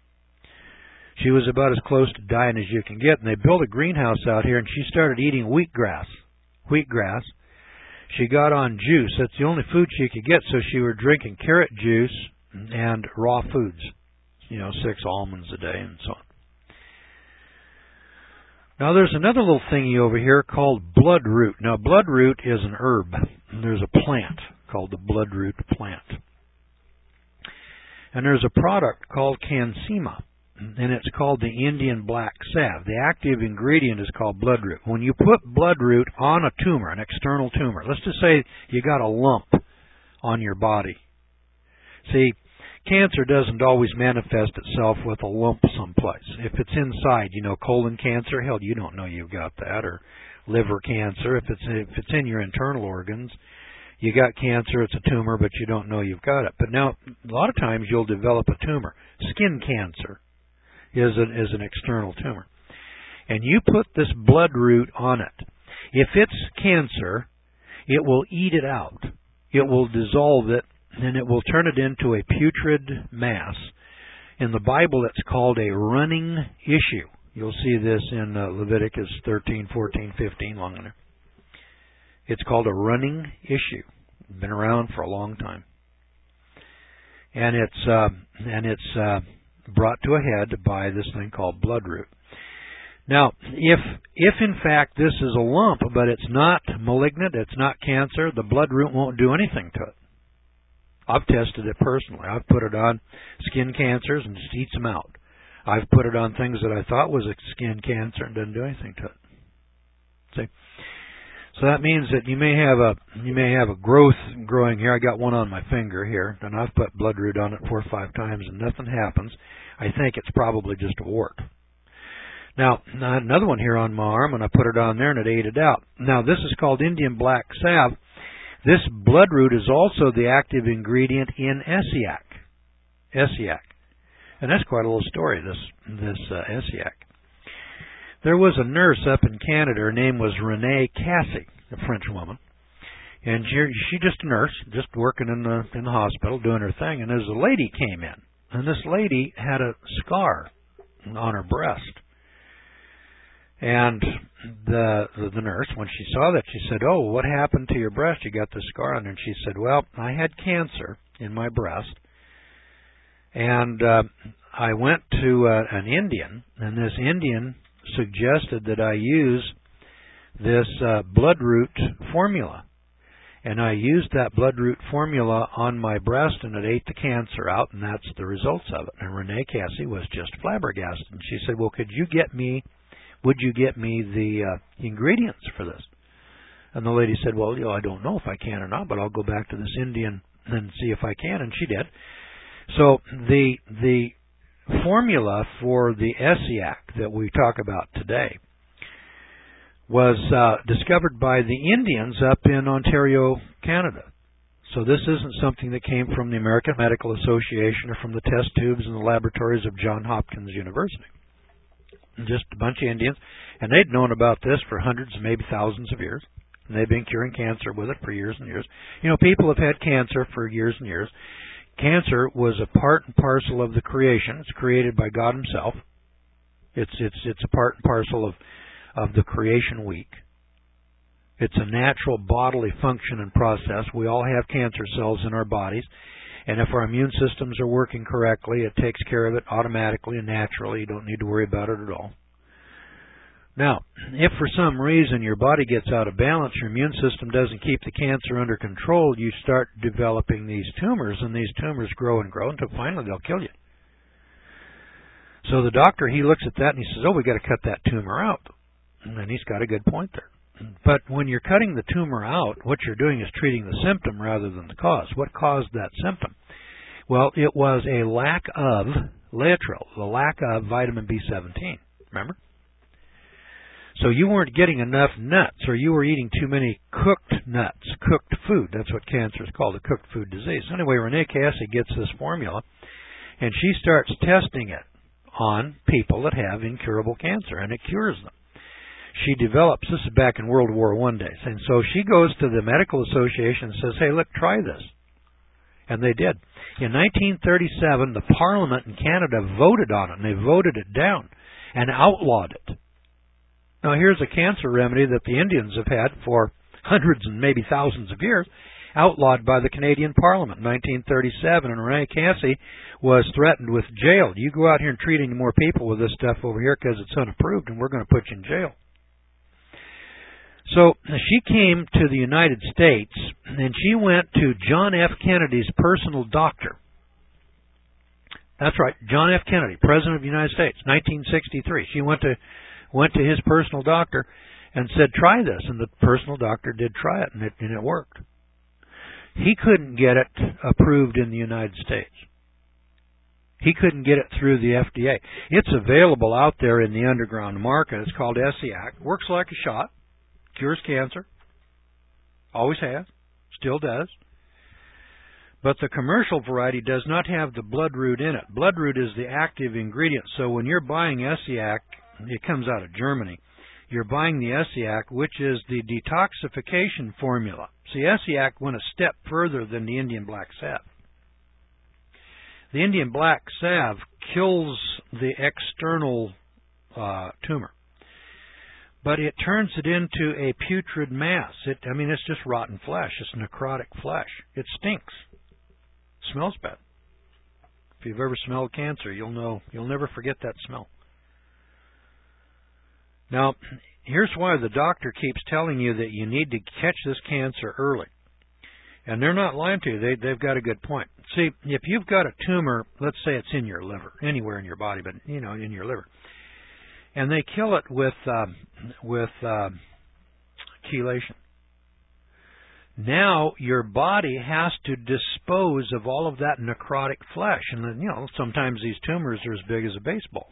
She was about as close to dying as you can get, and they built a greenhouse out here, and she started eating wheatgrass. Wheatgrass. She got on juice. That's the only food she could get, so she was drinking carrot juice and raw foods. You know, six almonds a day and so on. Now, there's another little thingy over here called bloodroot. Now, bloodroot is an herb. There's a plant called the bloodroot plant. And there's a product called Cansema, and it's called the Indian black salve. The active ingredient is called bloodroot. When you put bloodroot on a tumor, an external tumor, let's just say you got a lump on your body. See, cancer doesn't always manifest itself with a lump someplace. If it's inside, you know, colon cancer, hell, you don't know you've got that, or liver cancer. If it's if it's in your internal organs, you got cancer, it's a tumor, but you don't know you've got it. But now, a lot of times you'll develop a tumor. Skin cancer is an, is an external tumor. and you put this bloodroot on it. If it's cancer, it will eat it out. It will dissolve it, and it will turn it into a putrid mass. In the Bible, it's called a running issue. You'll see this in uh, Leviticus thirteen, fourteen, fifteen, long in there. It's called a running issue. It's been around for a long time. And it's uh, and it's uh, brought to a head by this thing called bloodroot. Now, if if in fact this is a lump, but it's not malignant, it's not cancer, the bloodroot won't do anything to it. I've tested it personally. I've put it on skin cancers and just eats them out. I've put it on things that I thought was a skin cancer and doesn't do anything to it. See? So that means that you may have a you may have a growth growing here. I got one on my finger here, and I've put bloodroot on it four or five times, and nothing happens. I think it's probably just a wart. Now, I had another one here on my arm, and I put it on there, and it ate it out. Now, this is called Indian black salve. This bloodroot is also the active ingredient in Essiac. Essiac. And that's quite a little story, this, this uh, Essiac. There was a nurse up in Canada. Her name was Renee Cassie, a French woman. And she, she just a nurse, just working in the, in the hospital, doing her thing. And there's a lady came in. And this lady had a scar on her breast. And the, the the nurse, when she saw that, she said, "Oh, what happened to your breast? You got the scar on there." And she said, "Well, I had cancer in my breast, and uh, I went to uh, an Indian, and this Indian suggested that I use this uh, bloodroot formula, and I used that bloodroot formula on my breast, and it ate the cancer out, and that's the results of it." And Renee Cassie was just flabbergasted, and she said, "Well, could you get me?" Would you get me the uh, ingredients for this? And the lady said, "Well, you know, I don't know if I can or not, but I'll go back to this Indian and see if I can." And she did. So the the formula for the Essiac that we talk about today was uh, discovered by the Indians up in Ontario, Canada. So this isn't something that came from the American Medical Association or from the test tubes in the laboratories of Johns Hopkins University. Just a bunch of Indians, and they'd known about this for hundreds, maybe thousands of years, and they've been curing cancer with it for years and years. You know, people have had cancer for years and years. Cancer was a part and parcel of the creation. It's created by God Himself. It's it's it's a part and parcel of of the creation week. It's a natural bodily function and process. We all have cancer cells in our bodies. And if our immune systems are working correctly, it takes care of it automatically and naturally. You don't need to worry about it at all. Now, if for some reason your body gets out of balance, your immune system doesn't keep the cancer under control, you start developing these tumors, and these tumors grow and grow until finally they'll kill you. So the doctor, he looks at that and he says, "Oh, we've got to cut that tumor out." And then he's got a good point there. But when you're cutting the tumor out, what you're doing is treating the symptom rather than the cause. What caused that symptom? Well, it was a lack of Laetrile, the lack of vitamin B seventeen. Remember? So you weren't getting enough nuts, or you were eating too many cooked nuts, cooked food. That's what cancer is called, a cooked food disease. Anyway, Renee Cassie gets this formula, and she starts testing it on people that have incurable cancer, and it cures them. She develops, this is back in World War One days, and so she goes to the Medical Association and says, "Hey, look, try this." And they did. In nineteen thirty-seven, the Parliament in Canada voted on it, and they voted it down and outlawed it. Now, here's a cancer remedy that the Indians have had for hundreds and maybe thousands of years, outlawed by the Canadian Parliament in nineteen thirty-seven, and Renee Cassie was threatened with jail. "You go out here and treat any more people with this stuff over here because it's unapproved, and we're going to put you in jail." So she came to the United States, and she went to John F. Kennedy's personal doctor. That's right, John F. Kennedy, President of the United States, nineteen sixty-three. She went to went to his personal doctor and said, "Try this," and the personal doctor did try it, and it, and it worked. He couldn't get it approved in the United States. He couldn't get it through the F D A. It's available out there in the underground market. It's called Essiac. Works like a shot. Cures cancer. Always has. Still does. But the commercial variety does not have the bloodroot in it. Bloodroot is the active ingredient. So when you're buying Essiac, it comes out of Germany. You're buying the Essiac, which is the detoxification formula. See, Essiac went a step further than the Indian black salve. The Indian black salve kills the external uh, tumor, but it turns it into a putrid mass. It, I mean, it's just rotten flesh. It's necrotic flesh. It stinks. Smells bad. If you've ever smelled cancer, you'll know. You'll never forget that smell. Now, here's why the doctor keeps telling you that you need to catch this cancer early. And they're not lying to you. They, they've got a good point. See, if you've got a tumor, let's say it's in your liver, anywhere in your body, but, you know, in your liver, and they kill it with uh, with uh, chelation. Now your body has to dispose of all of that necrotic flesh. And, then, you know, sometimes these tumors are as big as a baseball.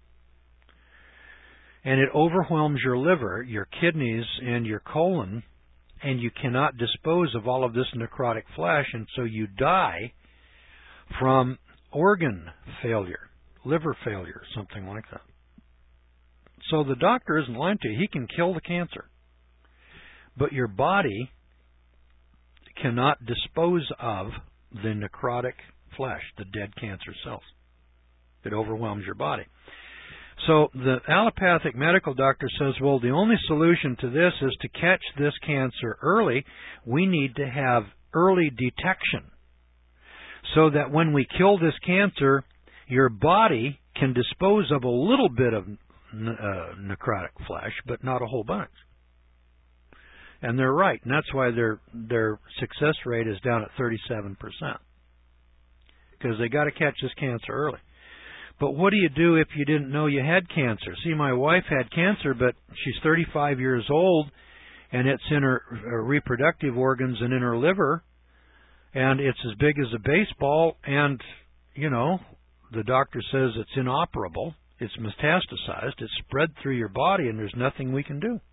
And it overwhelms your liver, your kidneys, and your colon, and you cannot dispose of all of this necrotic flesh, and so you die from organ failure, liver failure, something like that. So the doctor isn't lying to you. He can kill the cancer. But your body cannot dispose of the necrotic flesh, the dead cancer cells. It overwhelms your body. So the allopathic medical doctor says, well, the only solution to this is to catch this cancer early. We need to have early detection so that when we kill this cancer, your body can dispose of a little bit of uh, necrotic flesh, but not a whole bunch. And they're right, and that's why their their success rate is down at thirty-seven percent, because they got to catch this cancer early. But what do you do if you didn't know you had cancer? See, my wife had cancer, but she's thirty-five years old, and it's in her, her reproductive organs and in her liver, and it's as big as a baseball, and, you know, the doctor says it's inoperable, it's metastasized, it's spread through your body, and there's nothing we can do.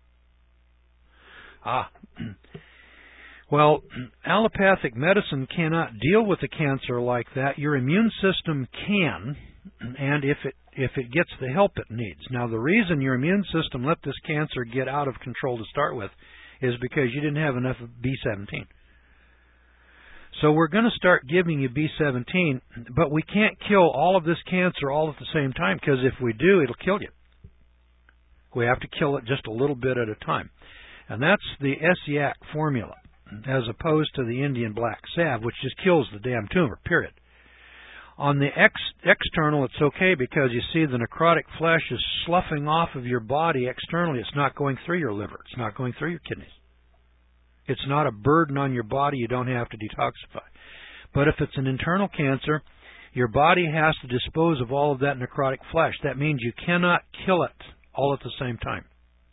Ah, well, allopathic medicine cannot deal with a cancer like that. Your immune system can, and if it if it gets the help it needs. Now, the reason your immune system let this cancer get out of control to start with is because you didn't have enough B seventeen. So we're going to start giving you B seventeen, but we can't kill all of this cancer all at the same time, because if we do, it'll kill you. We have to kill it just a little bit at a time. And that's the Essiac formula, as opposed to the Indian black salve, which just kills the damn tumor, period. On the ex external, it's okay, because you see the necrotic flesh is sloughing off of your body externally. It's not going through your liver. It's not going through your kidneys. It's not a burden on your body. You don't have to detoxify. But if it's an internal cancer, your body has to dispose of all of that necrotic flesh. That means you cannot kill it all at the same time.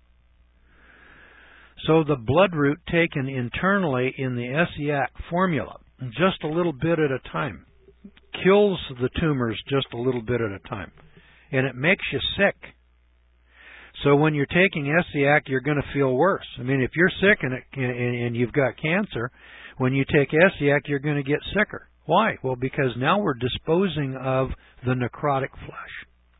So the blood root taken internally in the Essiac formula, just a little bit at a time, kills the tumors just a little bit at a time. And it makes you sick. So when you're taking Essiac, you're going to feel worse. I mean, if you're sick and, it, and, and you've got cancer, when you take Essiac, you're going to get sicker. Why? Well, because now we're disposing of the necrotic flesh.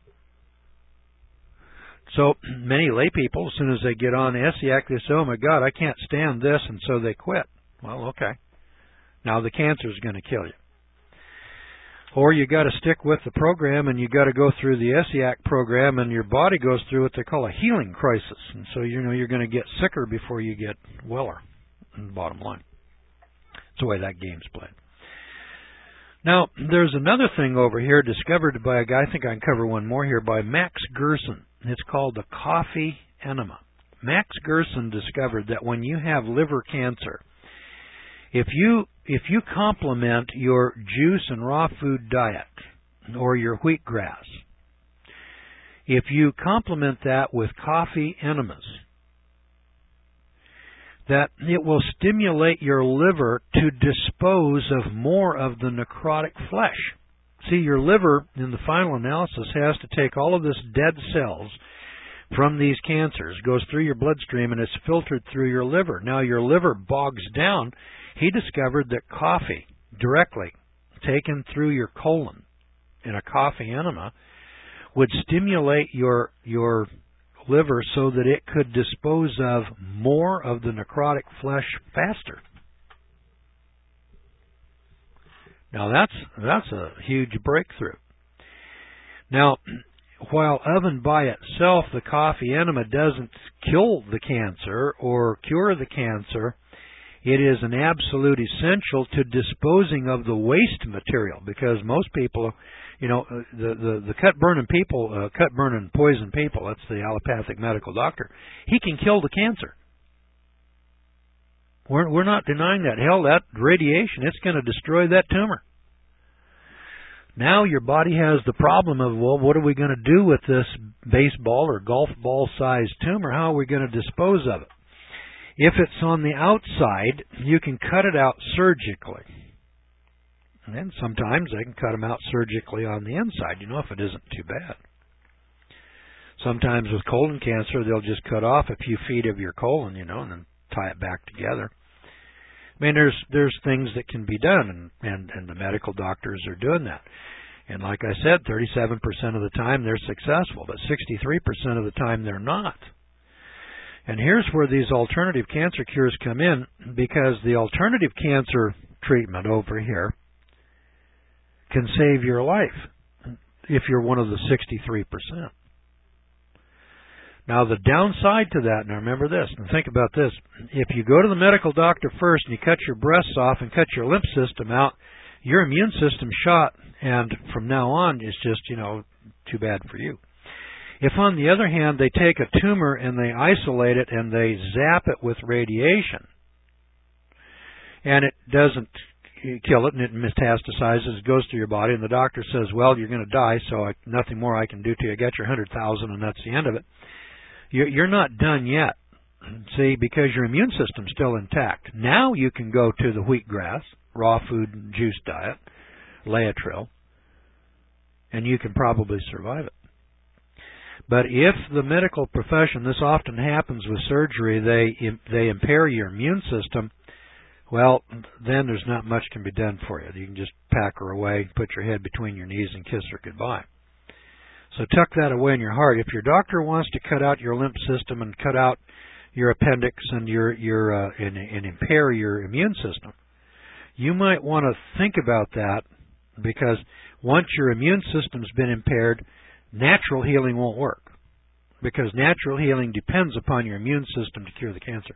So many lay people, as soon as they get on Essiac, they say, oh my God, I can't stand this, and so they quit. Well, okay. Now the cancer is going to kill you. Or you got to stick with the program, and you got to go through the Essiac program, and your body goes through what they call a healing crisis. And so you know you're going to get sicker before you get weller, in the bottom line. That's the way that game's played. Now, there's another thing over here discovered by a guy, I think I can cover one more here, by Max Gerson. It's called the coffee enema. Max Gerson discovered that when you have liver cancer, if you if you complement your juice and raw food diet, or your wheatgrass, if you complement that with coffee enemas, that it will stimulate your liver to dispose of more of the necrotic flesh. See, your liver, in the final analysis, has to take all of this dead cells from these cancers, goes through your bloodstream, and is filtered through your liver. Now, your liver bogs down. He discovered that coffee, directly taken through your colon in a coffee enema, would stimulate your your liver so that it could dispose of more of the necrotic flesh faster. Now that's that's a huge breakthrough. Now, while oven by itself, the coffee enema doesn't kill the cancer or cure the cancer, it is an absolute essential to disposing of the waste material, because most people, you know, the the, the cut burning people, uh, cut burning poison people, that's the allopathic medical doctor, he can kill the cancer. We're we're not denying that. Hell, that radiation, it's going to destroy that tumor. Now your body has the problem of, well, what are we going to do with this baseball or golf ball sized tumor? How are we going to dispose of it? If it's on the outside, you can cut it out surgically. And then sometimes they can cut them out surgically on the inside, you know, if it isn't too bad. Sometimes with colon cancer, they'll just cut off a few feet of your colon, you know, and then tie it back together. I mean, there's there's things that can be done, and, and, and the medical doctors are doing that. And like I said, thirty-seven percent of the time they're successful, but sixty-three percent of the time they're not. And here's where these alternative cancer cures come in, because the alternative cancer treatment over here can save your life if you're one of the sixty-three percent. Now, the downside to that, now remember this, and think about this, if you go to the medical doctor first and you cut your breasts off and cut your lymph system out, your immune system's shot, and from now on, it's just, you know, too bad for you. If, on the other hand, they take a tumor and they isolate it and they zap it with radiation, and it doesn't kill it and it metastasizes, it goes through your body, and the doctor says, well, you're going to die, so I, nothing more I can do to you. I got your one hundred thousand and that's the end of it. You're not done yet, see, because your immune system's still intact. Now you can go to the wheatgrass, raw food and juice diet, Laetrile, and you can probably survive it. But if the medical profession, this often happens with surgery, they they impair your immune system, well, then there's not much can be done for you. You can just pack her away, put your head between your knees, and kiss her goodbye. So tuck that away in your heart. If your doctor wants to cut out your lymph system and cut out your appendix and your your uh, and, and impair your immune system, you might want to think about that, because once your immune system's been impaired, natural healing won't work, because natural healing depends upon your immune system to cure the cancer.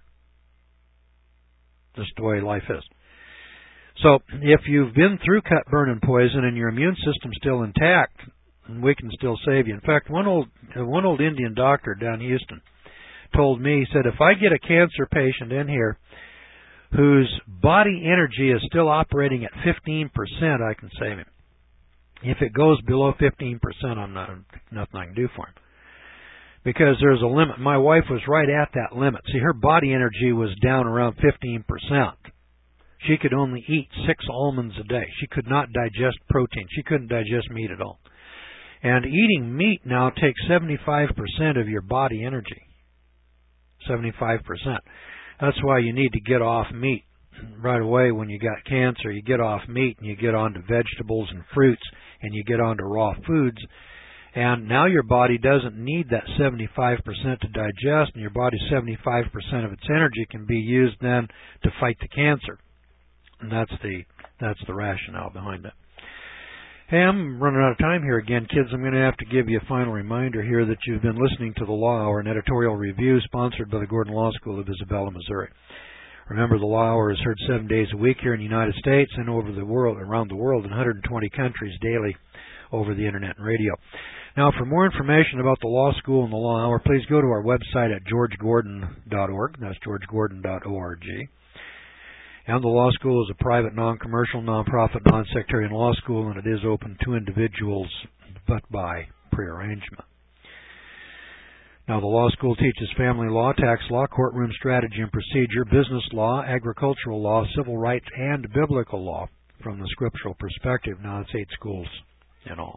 Just the way life is. So if you've been through cut, burn, and poison and your immune system's still intact, we can still save you. In fact, one old one old Indian doctor down in Houston told me, he said, if I get a cancer patient in here whose body energy is still operating at fifteen percent, I can save him. If it goes below fifteen percent, I'm not nothing I can do for him. Because there's a limit. My wife was right at that limit. See, her body energy was down around fifteen percent. She could only eat six almonds a day. She could not digest protein. She couldn't digest meat at all. And eating meat now takes seventy-five percent of your body energy. seventy-five percent. That's why you need to get off meat right away when you got cancer. You get off meat and you get onto vegetables and fruits and you get onto raw foods. And now your body doesn't need that seventy-five percent to digest, and your body's seventy-five percent of its energy can be used then to fight the cancer. And that's the that's the rationale behind it. Hey, I'm running out of time here again, kids. I'm going to have to give you a final reminder here that you've been listening to the Law Hour, an editorial review sponsored by the Gordon Law School of Isabella, Missouri. Remember, the Law Hour is heard seven days a week here in the United States and over the world, around the world in one hundred twenty countries daily over the Internet and radio. Now, for more information about the Law School and the Law Hour, please go to our website at george gordon dot org. That's george gordon dot org. And the Law School is a private, non-commercial, non-profit, non-sectarian law school, and it is open to individuals, but by prearrangement. Now, the law school teaches family law, tax law, courtroom strategy and procedure, business law, agricultural law, civil rights, and biblical law from the scriptural perspective. Now, it's eight schools in all.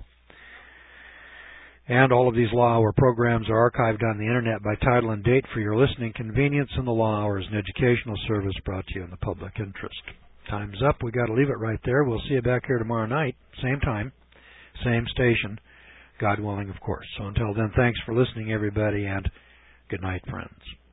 And all of these Law Hour programs are archived on the Internet by title and date for your listening convenience, and the Law Hour is an educational service brought to you in the public interest. Time's up. We've got to leave it right there. We'll see you back here tomorrow night, same time, same station. God willing, of course. So until then, thanks for listening, everybody, and good night, friends.